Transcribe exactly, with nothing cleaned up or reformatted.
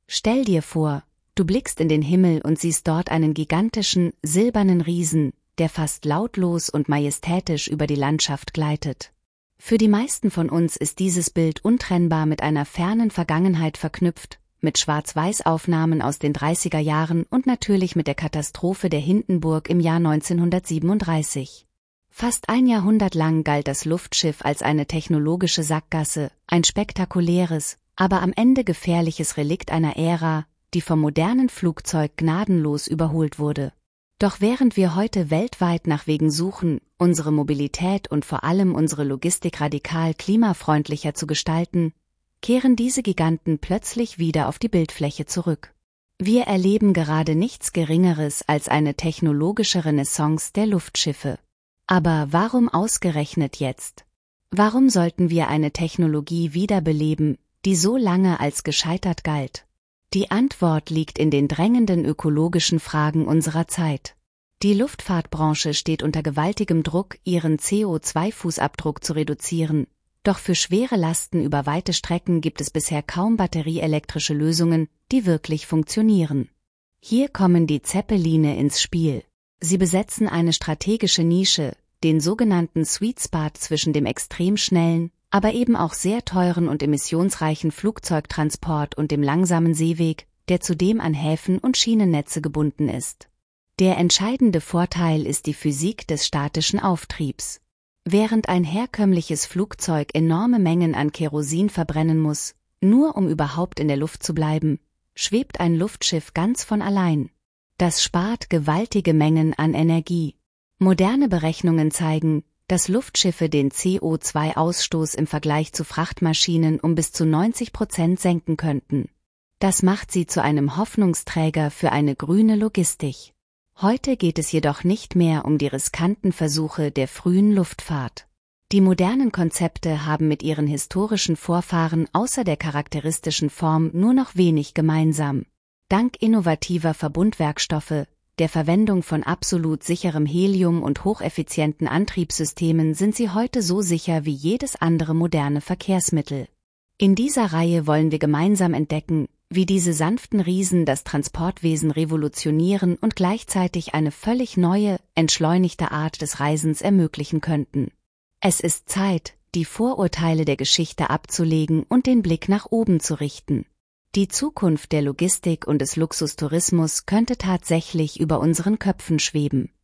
Stell dir vor, du blickst in den Himmel und siehst dort einen gigantischen, silbernen Riesen, der fast lautlos und majestätisch über die Landschaft gleitet. Für die meisten von uns ist dieses Bild untrennbar mit einer fernen Vergangenheit verknüpft, mit Schwarz-Weiß-Aufnahmen aus den dreißiger Jahren und natürlich mit der Katastrophe der Hindenburg im Jahr neunzehnhundertsiebenunddreißig. Fast ein Jahrhundert lang galt das Luftschiff als eine technologische Sackgasse, ein spektakuläres, aber am Ende gefährliches Relikt einer Ära, die vom modernen Flugzeug gnadenlos überholt wurde. Doch während wir heute weltweit nach Wegen suchen, unsere Mobilität und vor allem unsere Logistik radikal klimafreundlicher zu gestalten, kehren diese Giganten plötzlich wieder auf die Bildfläche zurück. Wir erleben gerade nichts Geringeres als eine technologische Renaissance der Luftschiffe. Aber warum ausgerechnet jetzt? Warum sollten wir eine Technologie wiederbeleben, die so lange als gescheitert galt? Die Antwort liegt in den drängenden ökologischen Fragen unserer Zeit. Die Luftfahrtbranche steht unter gewaltigem Druck, ihren C O zwei Fußabdruck zu reduzieren, doch für schwere Lasten über weite Strecken gibt es bisher kaum batterieelektrische Lösungen, die wirklich funktionieren. Hier kommen die Zeppeline ins Spiel. Sie besetzen eine strategische Nische, den sogenannten Sweet Spot zwischen dem extrem schnellen, aber eben auch sehr teuren und emissionsreichen Flugzeugtransport und dem langsamen Seeweg, der zudem an Häfen und Schienennetze gebunden ist. Der entscheidende Vorteil ist die Physik des statischen Auftriebs. Während ein herkömmliches Flugzeug enorme Mengen an Kerosin verbrennen muss, nur um überhaupt in der Luft zu bleiben, schwebt ein Luftschiff ganz von allein. Das spart gewaltige Mengen an Energie. Moderne Berechnungen zeigen, dass Luftschiffe den C O zwei Ausstoß im Vergleich zu Frachtmaschinen um bis zu neunzig Prozent senken könnten. Das macht sie zu einem Hoffnungsträger für eine grüne Logistik. Heute geht es jedoch nicht mehr um die riskanten Versuche der frühen Luftfahrt. Die modernen Konzepte haben mit ihren historischen Vorfahren außer der charakteristischen Form nur noch wenig gemeinsam. Dank innovativer Verbundwerkstoffe, der Verwendung von absolut sicherem Helium und hocheffizienten Antriebssystemen sind sie heute so sicher wie jedes andere moderne Verkehrsmittel. In dieser Reihe wollen wir gemeinsam entdecken, wie diese sanften Riesen das Transportwesen revolutionieren und gleichzeitig eine völlig neue, entschleunigte Art des Reisens ermöglichen könnten. Es ist Zeit, die Vorurteile der Geschichte abzulegen und den Blick nach oben zu richten. Die Zukunft der Logistik und des Luxustourismus könnte tatsächlich über unseren Köpfen schweben.